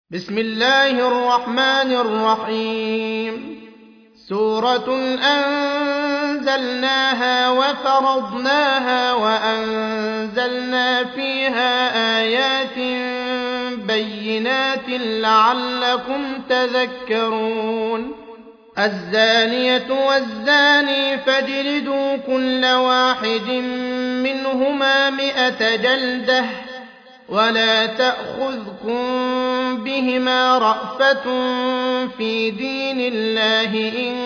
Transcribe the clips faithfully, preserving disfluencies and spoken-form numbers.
بسم الله الرحمن الرحيم سورة أنزلناها وفرضناها وأنزلنا فيها آيات بينات لعلكم تذكرون الزانية والزاني فاجلدوا كل واحد منهما مئة جلدة ولا تأخذكم بهما رأفة في دين الله إن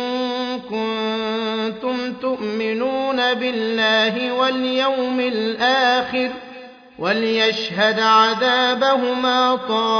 كنتم تؤمنون بالله واليوم الآخر وليشهد عذابهما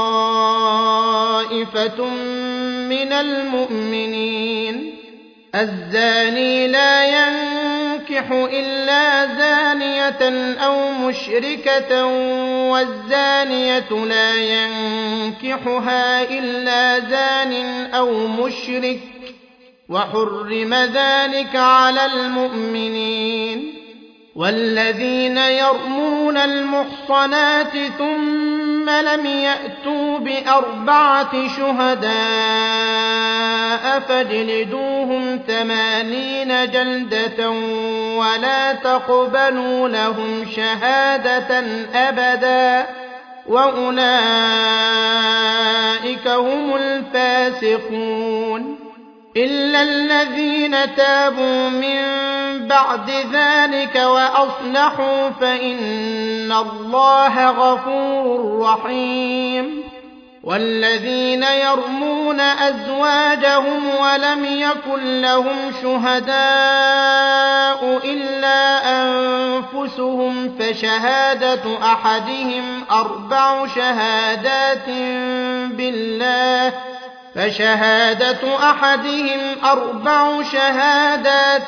طائفة من المؤمنين الزاني لا ينكح إلا زانية أو مشركة والزانية لا ينكحها إلا زان أو مشرك وحرم ذلك على المؤمنين والذين يرمون المحصنات ثم لم يأتوا بأربعة شهداء فاجلدوهم ثمانين جلدة ولا تقبلوا لهم شهادة أبدا وأولئك هم الفاسقون إلا الذين تابوا من بعد ذلك وأصلحوا فإن الله غفور رحيم والذين يرمون أزواجهم ولم يكن لهم شهداء إلا أنفسهم فشهادة أحدهم أربع شهادات بالله فشهادة أحدهم أربع شهادات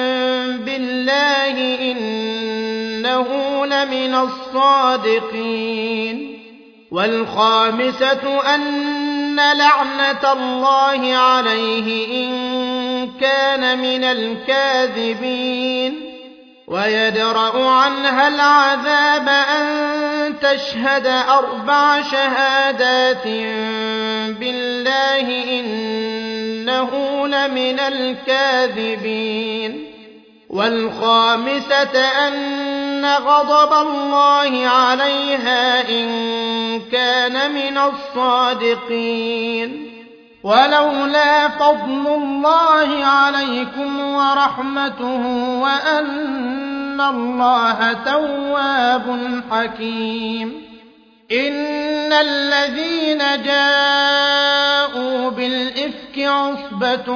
بالله إنه لمن الصادقين والخامسة أن لعنة الله عليه إن كان من الكاذبين ويدرأ عنها العذاب أن تشهد أربع شهادات بالله إنه لمن الكاذبين والخامسة أن غضب الله عليها إن كان من الصادقين ولولا فضل الله عليكم ورحمته وأن الله تواب حكيم إن الذين جاءوا بالإفك عصبة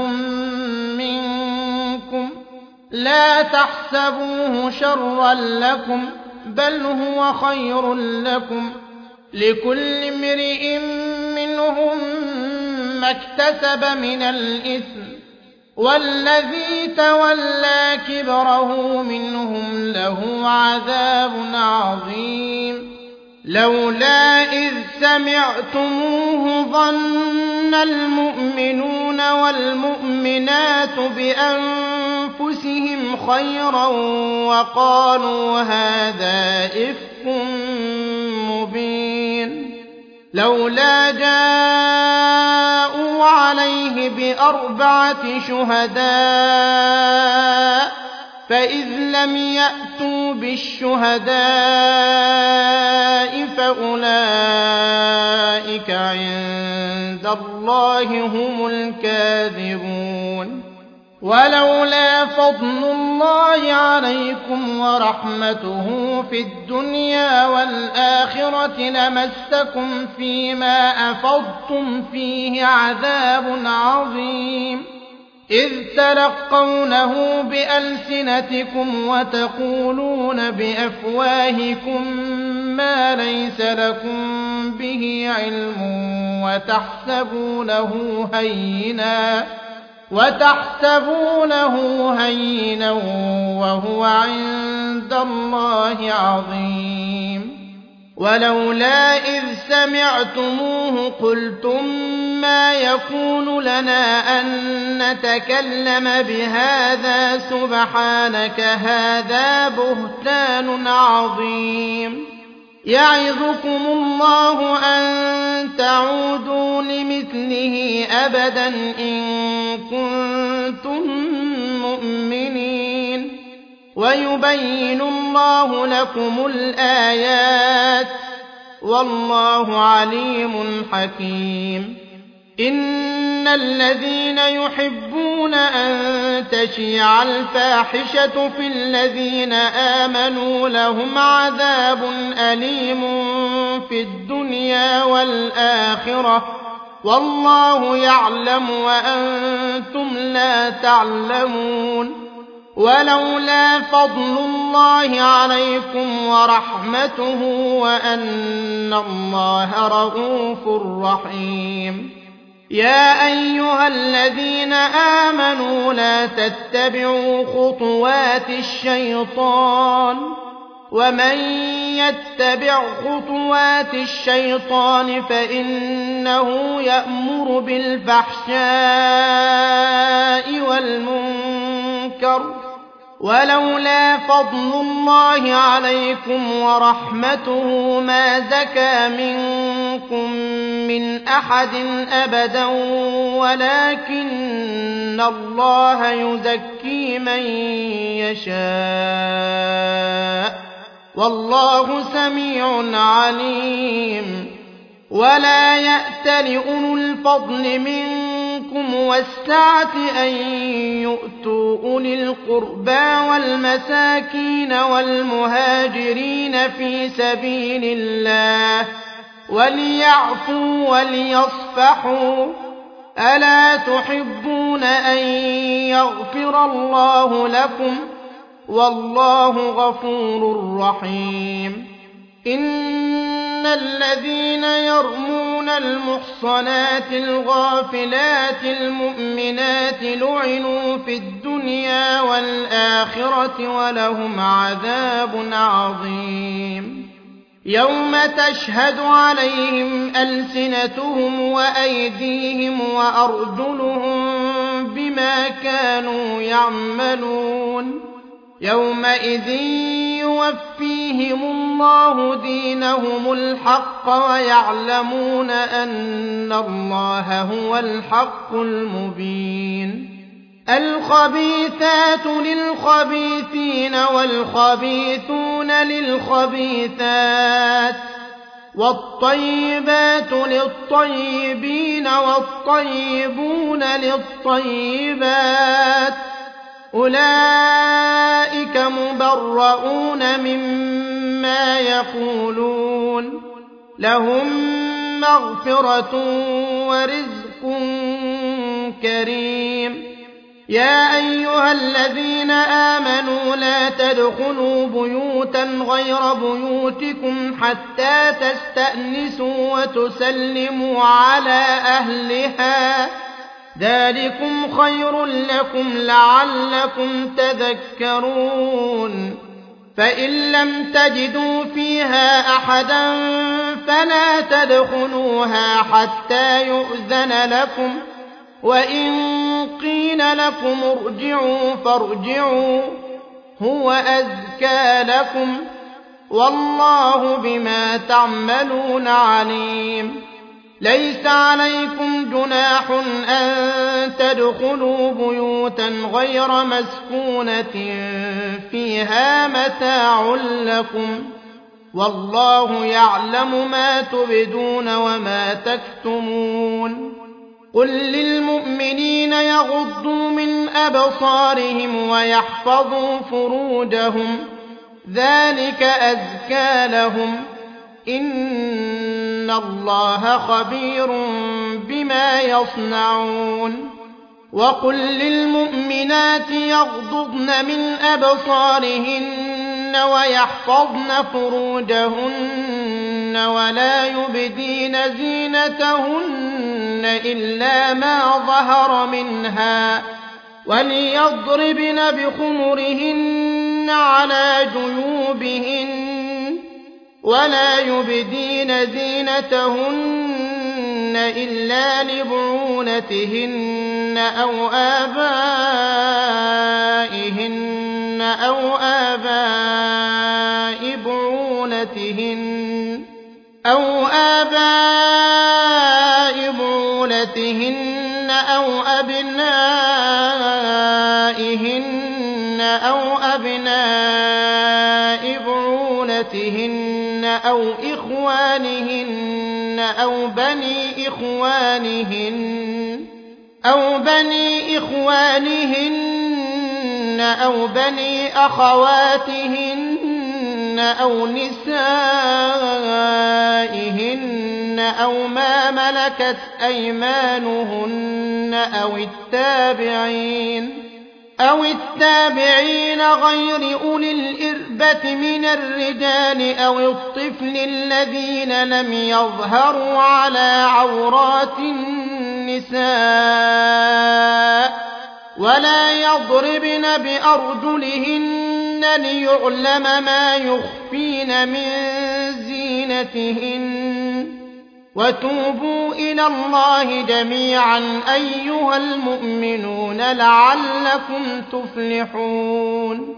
منكم لا تحسبوه شرا لكم بل هو خير لكم لكل امرئ منهم ما اكتسب من الإثم والذي تولى كبره منهم له عذاب عظيم لولا إذ سمعتموه ظن المؤمنون والمؤمنات بأنفسهم خيرا وقالوا هذا إفك مبين لولا جاءوا عليه بأربعة شهداء فإذ لم يأتوا بالشهداء فأولئك عند الله هم الكاذبون ولولا فضل الله عليكم ورحمته في الدنيا والآخرة لمسكم فيما أفضتم فيه عذاب عظيم إذ تلقونه بألسنتكم وتقولون بأفواهكم ما ليس لكم به علم وتحسبونه هينا وتحسبونه هينا وهو عند الله عظيم ولولا إذ سمعتموه قلتم ما يكون لنا أن نتكلم بهذا سبحانك هذا بهتان عظيم يعظكم الله أن تعودوا تعودوا لمثله أبدا إن كنتم مؤمنين ويبين الله لكم الآيات والله عليم حكيم إن الذين يحبون أن تشيع الفاحشة في الذين آمنوا لهم عذاب أليم في الدنيا والآخرة والله يعلم وأنتم لا تعلمون ولولا فضل الله عليكم ورحمته وأن الله رءوف رحيم يا أيها الذين آمنوا لا تتبعوا خطوات الشيطان ومن يتبع خطوات الشيطان فإنه يأمر بالفحشاء والمنكر ولولا فضل الله عليكم ورحمته ما زكى منكم من أحد أبدا ولكن الله يزكي من يشاء والله سميع عليم ولا يأتل أولو الفضل منكم والسعة أن يؤتوا أولي القربى والمساكين والمهاجرين في سبيل الله وليعفوا وليصفحوا ألا تحبون أن يغفر الله لكم والله غفور رحيم إن الذين يرمون المحصنات الغافلات المؤمنات لعنوا في الدنيا والآخرة ولهم عذاب عظيم يوم تشهد عليهم ألسنتهم وأيديهم وأرجلهم بما كانوا يعملون يومئذ يوفيهم الله دينهم الحق ويعلمون أن الله هو الحق المبين الخبيثات للخبيثين والخبيثون للخبيثات والطيبات للطيبين والطيبون للطيبات أولئك مبرؤون مما يقولون لهم مغفرة ورزق كريم يا أيها الذين آمنوا لا تدخلوا بيوتا غير بيوتكم حتى تستأنسوا وتسلموا على أهلها ذلكم خير لكم لعلكم تذكرون فإن لم تجدوا فيها أحدا فلا تدخلوها حتى يؤذن لكم وإن قيل لكم ارجعوا فارجعوا هو أزكى لكم والله بما تعملون عليم ليس عليكم جناح أن تدخلوا بيوتا غير مسكونة فيها متاع لكم والله يعلم ما تبدون وما تكتمون قل للمؤمنين يغضوا من أبصارهم ويحفظوا فروجهم ذلك أزكى لهم إن الله خبير بما يصنعون وقل للمؤمنات يغضضن من أبصارهن ويحفظن فروجهن ولا يبدين زينتهن إلا ما ظهر منها وليضربن بخمرهن على جيوبهن ولا يبدين زينتهن إلا لبعولتهن أو آبائهن أو آباء بعولتهن أو آباء بعولتهن أو أبنائهن أو أبناء بعولتهن أو إخوانهن أو بني إخوانهن أو بني إخوانهن أو بني أخواتهن أو نسائهن أو ما ملكت أيمانهن أو التابعين أو التابعين غير أولي الإربة من الرجال أو الطفل الذين لم يظهروا على عورات النساء ولا يضربن بأرجلهن ليعلم ما يخفين من زينتهن وتوبوا إلى الله جميعا أيها المؤمنون لعلكم تفلحون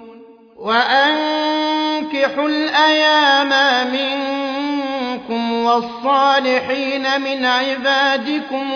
وأنكحوا الأيام منكم والصالحين من عبادكم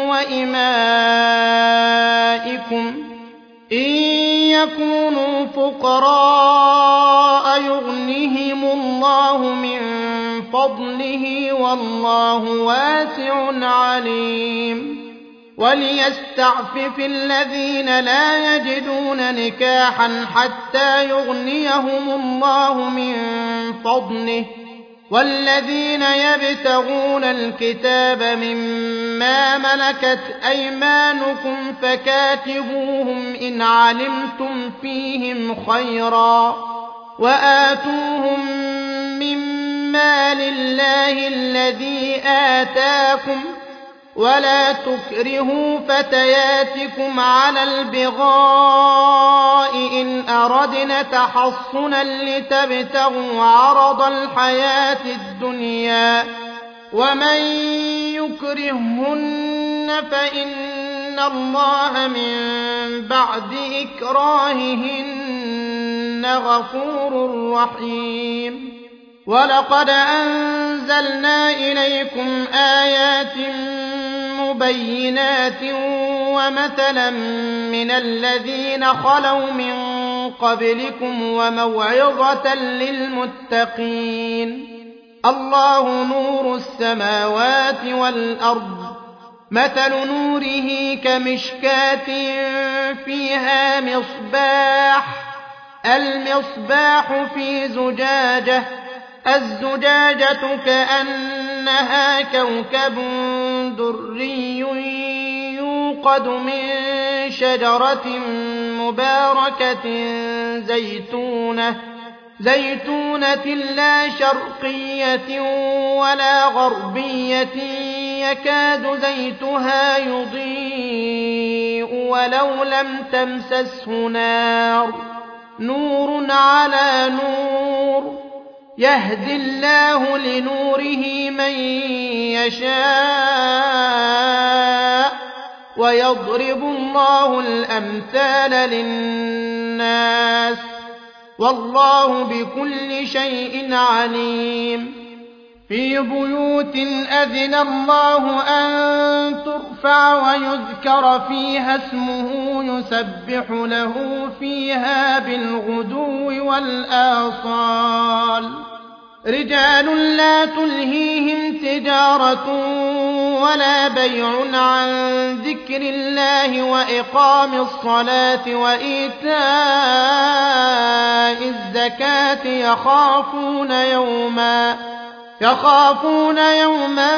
وإمائكم إن يكونوا فقراء يغنهم الله من فضله والله واسع عليم وليستعفف الذين لا يجدون نكاحا حتى يغنيهم الله من فضله والذين يبتغون الكتاب مما ملكت أيمانكم فكاتبوهم إن علمتم فيهم خيرا وآتوهم مما لله الذي آتاكم ولا تكرهوا فتياتكم على البغاء إن أردنا تحصنا لتبتغوا عرض الحياة الدنيا ومن يكرهن فإن الله من بعد إكراههن غفور رحيم ولقد أنزلنا إليكم آيات مبينات ومثلا من الذين خلوا من قبلكم وموعظة للمتقين الله نور السماوات والأرض مثل نوره كمشكاة فيها مصباح المصباح في زجاجة الزجاجة كأنها كوكب دري يوقد من شجرة مباركة زيتونة زيتونة لا شرقية ولا غربية يكاد زيتها يضيء ولو لم تمسسه نار نور على نور يهدي الله لنوره من يشاء ويضرب الله الأمثال للناس والله بكل شيء عليم في بيوت أذن الله أن ترفع ويذكر فيها اسمه يسبح له فيها بالغدو والآصال رجال لا تلهيهم تجارة ولا بيع عن ذكر الله وإقام الصلاة وإيتاء الزكاة يخافون يوما يخافون يوما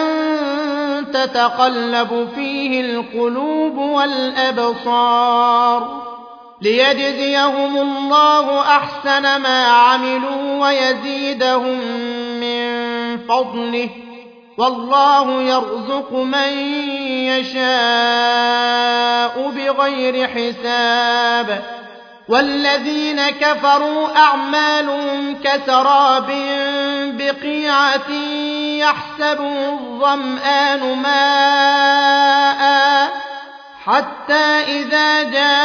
تتقلب فيه القلوب والأبصار ليجزيهم الله أحسن ما عملوا ويزيدهم من فضله والله يرزق من يشاء بغير حساب والذين كفروا أعمالهم كسراب بقيعة يحسبه الظمآن ماء حتى إذا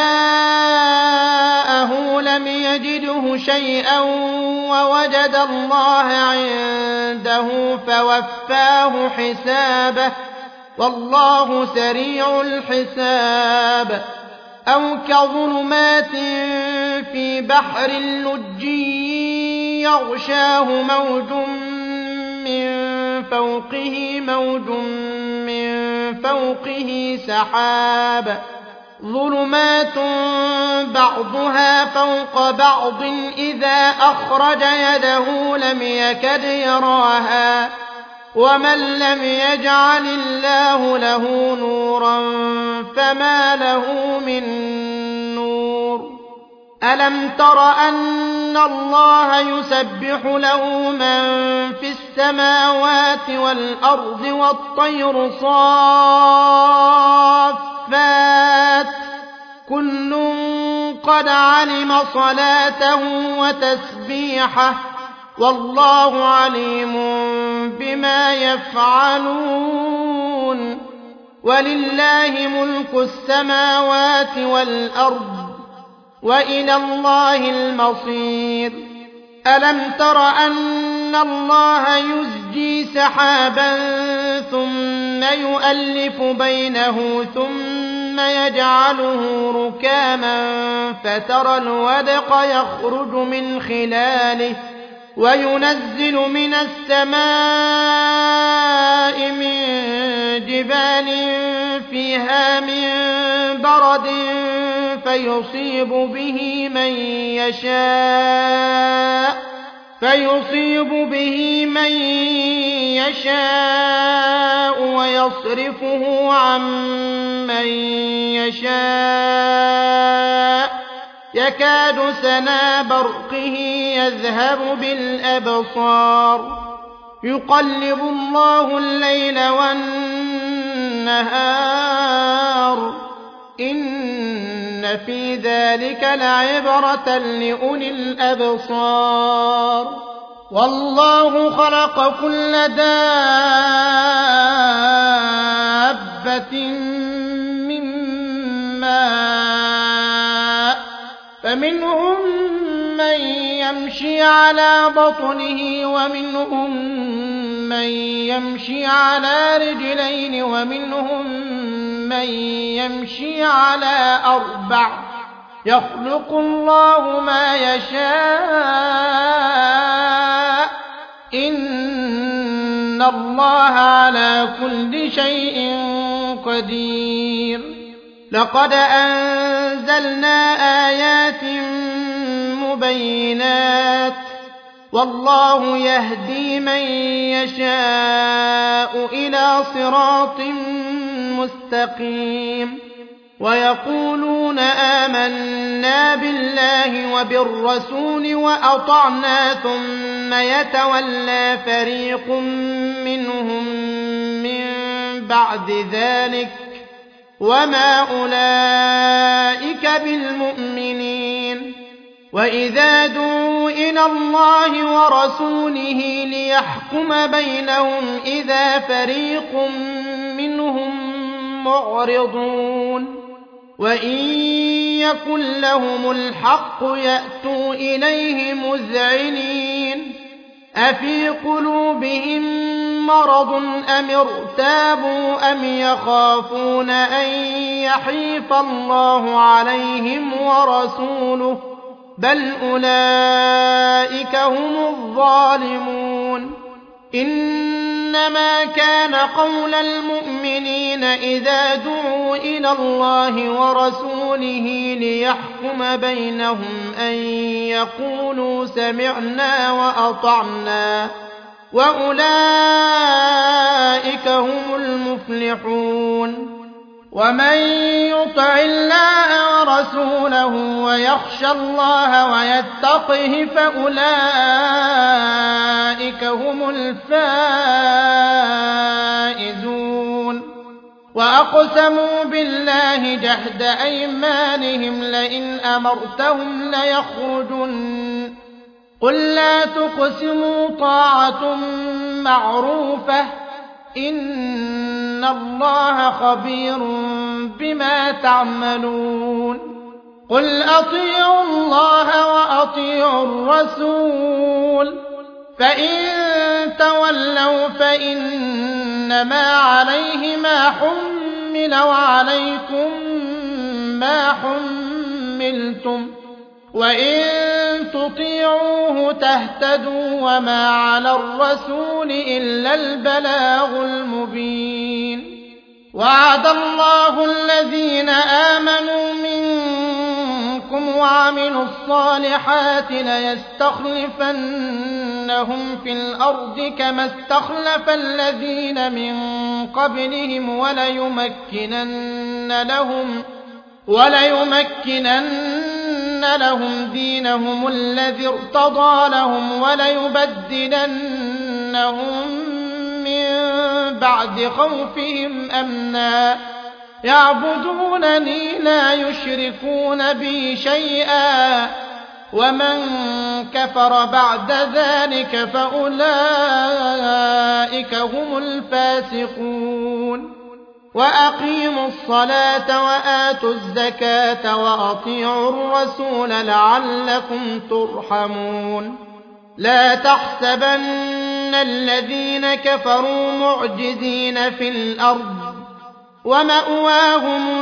جاءه لم يجده شيئا ووجد الله عنده فوفاه حسابه والله سريع الحساب أو كظلمات في بحر لجي يغشاه موج من فوقه موج من فوقه سحاب ظلمات بعضها فوق بعض إذا أخرج يده لم يكد يراها ومن لم يجعل الله له نورا فما له من نور ألم تر أن الله يسبح له من في السماوات والأرض والطير صافات كل قد علم صلاته وتسبيحه والله عليم بما يفعلون ولله ملك السماوات والأرض وإلى الله المصير ألم تر أن الله يزجي سحابا ثم يؤلف بينه ثم يجعله ركاما فترى الودق يخرج من خلاله وينزل من السماء من جبال فيها من برد فيصيب به من يشاء فيصيب به من يشاء ويصرفه عن من يشاء يكاد سنا برقه يذهب بالأبصار يقلب الله الليل والنهار إن في ذلك لعبرة لأولي الأبصار والله خلق كل دابة من ماء فمنهم من يمشي على بطنه ومنهم من يمشي على رجلين ومنهم من يمشي على أربع يخلق الله ما يشاء إن الله على كل شيء قدير لقد أنزلنا آيات مبينات والله يهدي من يشاء إلى صراط مستقيم ويقولون آمنا بالله وبالرسول وأطعنا ثم يتولى فريق منهم من بعد ذلك وما أولئك بالمؤمنين وإذا دعوا إلى الله ورسوله ليحكم بينهم إذا فريق منهم معرضون وإن يكن لهم الحق يأتوا إليه مذعنين أفي قلوبهم مرض أم ارتابوا أم يخافون أن يحيف الله عليهم ورسوله بل أولئك هم الظالمون إنما كان قول المؤمنين إذا دعوا إلى الله ورسوله ليحكم بينهم أن يقولوا سمعنا وأطعنا وأولئك هم المفلحون ومن يطع الله ورسوله ويخشى الله ويتقه فأولئك هم الفائزون وأقسموا بالله جهد أيمانهم لئن أمرتهم ليخرجن قل لا تقسموا طاعة معروفة إن الله خبير بما تعملون قل أطيعوا الله وأطيعوا الرسول فإن تولوا فإنما عليه ما ما حمل وعليكم ما حملتم وإن تطيعوه تهتدوا وما على الرسول إلا البلاغ المبين وعد الله الذين آمنوا منكم وعملوا الصالحات ليستخلفنهم في الأرض كما استخلف الذين من قبلهم وليمكنن لهم وليمكنن لهم دينهم الذي ارتضى لهم وليبدلنهم من بعد خوفهم أمنا يعبدونني لا يشركون بي شيئا ومن كفر بعد ذلك فأولئك هم الفاسقون وأقيموا الصلاة وآتوا الزكاة وأطيعوا الرسول لعلكم ترحمون لا تحسبن الذين كفروا معجزين في الأرض ومأواهم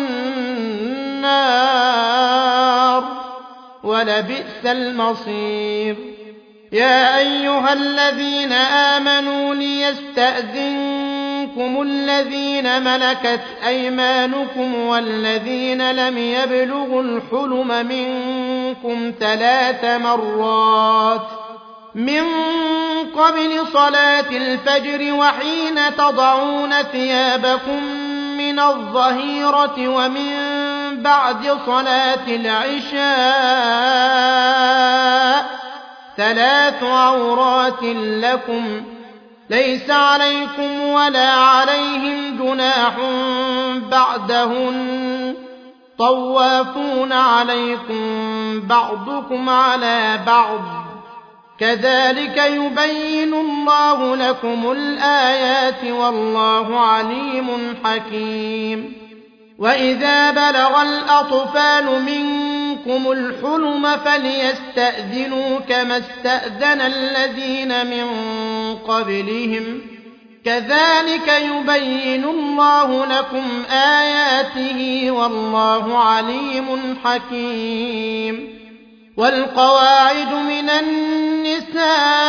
النار ولبئس المصير يا أيها الذين آمنوا ليستأذنكم الذين ملكت أيمانكم والذين لم يبلغوا الحلم منكم ثلاث مرات من قبل صلاة الفجر وحين تضعون ثيابكم من الظهيرة ومن بعد صلاة العشاء ثلاث عورات لكم ليس عليكم ولا عليهم جناح بعدهن طوافون عليكم بعضكم على بعض كذلك يبين الله لكم الآيات والله عليم حكيم وإذا بلغ الأطفال منكم الحلم فليستأذنوا كما استأذن الذين من قبلهم كذلك يبين الله لكم آياته والله عليم حكيم والقواعد من النساء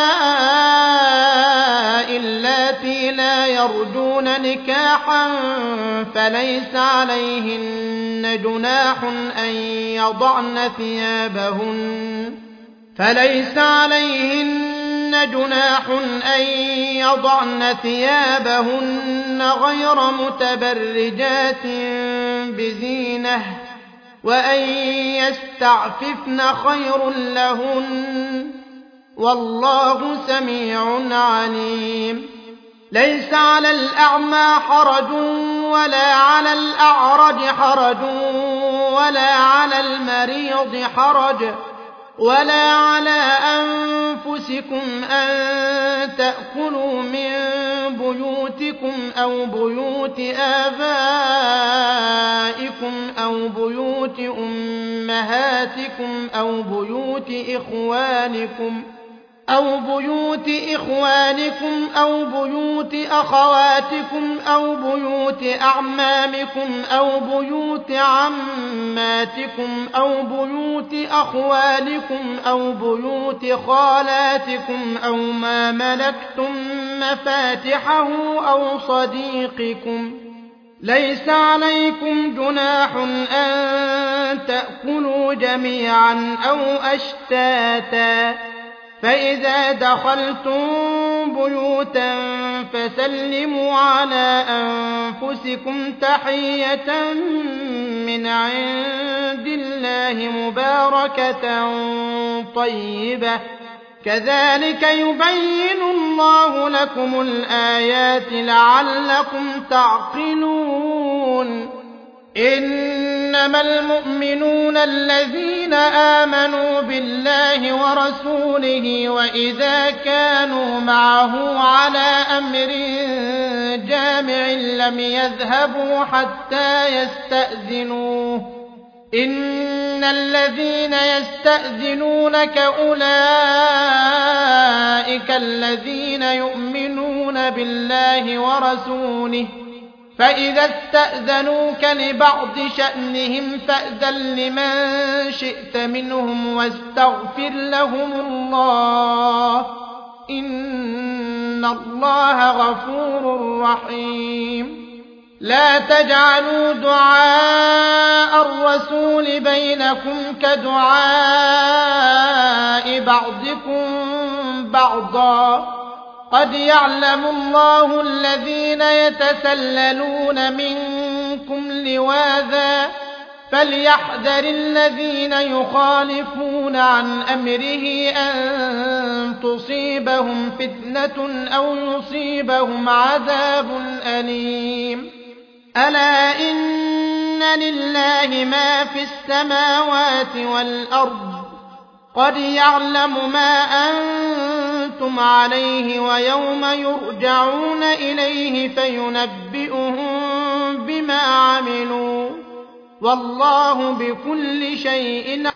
اللاتي لا يرجون نكاحا فليس عليهن جناح أن يضعن ثيابهن فليس عليهن جناح أن يضعن ثيابهن غير متبرجات بزينة وأن يستعففن خير لهن والله سميع عليم ليس على الأعمى حرج ولا على الأعرج حرج ولا على المريض حرج ولا على أنفسكم أن تأكلوا من بيوتكم أو بيوت آبائكم أو بيوت أمهاتكم أو بيوت إخوانكم أو بيوت إخوانكم أو بيوت أخواتكم أو بيوت أعمامكم أو بيوت عماتكم أو بيوت أخوالكم أو بيوت خالاتكم أو ما ملكتم مفاتحه أو صديقكم ليس عليكم جناح أن تأكلوا جميعا أو أشتاتا فإذا دخلتم بيوتا فسلموا على أنفسكم تحية من عند الله مباركة طيبة كذلك يبين الله لكم الآيات لعلكم تعقلون إنما المؤمنون الذين آمنوا بالله ورسوله وإذا كانوا معه على أمر جامع لم يذهبوا حتى يستأذنوه إن الذين يستأذنونك أولئك الذين يؤمنون بالله ورسوله فإذا استأذنوك لبعض شأنهم فأذن لمن شئت منهم واستغفر لهم الله إن الله غفور رحيم. لا تجعلوا دعاء الرسول بينكم كدعاء بعضكم بعضا قد يعلم الله الذين يتسللون منكم لواذا فليحذر الذين يخالفون عن أمره أن تصيبهم فتنة أو يصيبهم عذاب أليم. ألا إن لله ما في السماوات والأرض قد يعلم ما أنتم عليه ويوم يرجعون إليه فينبئهم بما عملوا والله بكل شيء